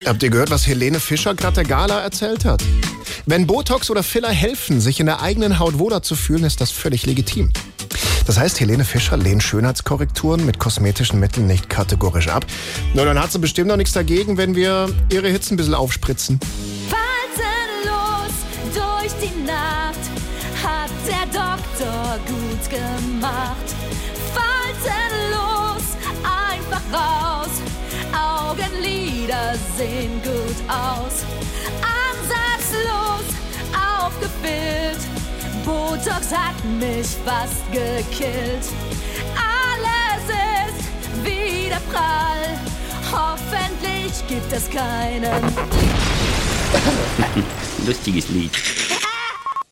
Habt ihr gehört, was Helene Fischer gerade der Gala erzählt hat? Wenn Botox oder Filler helfen, sich in der eigenen Haut wohler zu fühlen, ist das völlig legitim. Das heißt, Helene Fischer lehnt Schönheitskorrekturen mit kosmetischen Mitteln nicht kategorisch ab. Nur dann hat sie bestimmt noch nichts dagegen, wenn wir ihre Hits ein bisschen aufspritzen. Faltenlos durch die Nacht hat der Doktor gut gemacht. Faltenlos, einfach raus, Augenlider sehen gut aus. Ansatzlos, aufgefüllt, Botox hat mich fast gekillt. Alles ist wieder prall, hoffentlich gibt es keinen. Lustiges Lied.